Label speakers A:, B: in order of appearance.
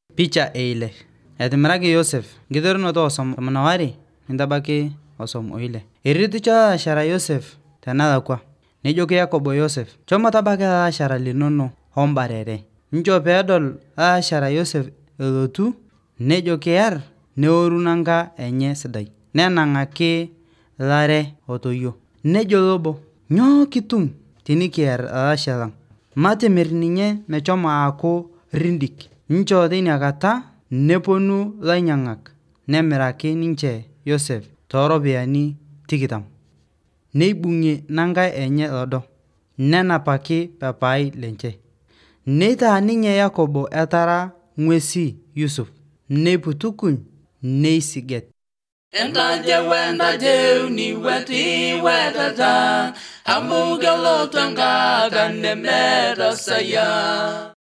A: Picha eile. Etimiraki Yosef, nkiterunoto osom Manawari, nintabaki osom oile. Iritisho ashara Yosef tenalakwa. Nejoki Yakobo Yosef, shomo tabaki ashara linono ombarere. Ncho peedol ashara Yosef elotu, nejo kiar neoru nanka enye sidai. Nenang'aki lare otoyio. Nejo lobo, nyoo kitum tinikiar alashe lang. Matimir ninye mechomo aaku rindik. Ncho teinakata neponu lainyang'ak nemiraki ninche Yosef tooropiyiani 20. Neibung'ie nanka enye lodo. Nenapaki papai lenche. Neitaa ninye Yakobo etara ng'wesi Yusuf. Neiputukuny neisiget.
B: Entaje uni weti wetata. Amugelotu enkaga nemeta saya.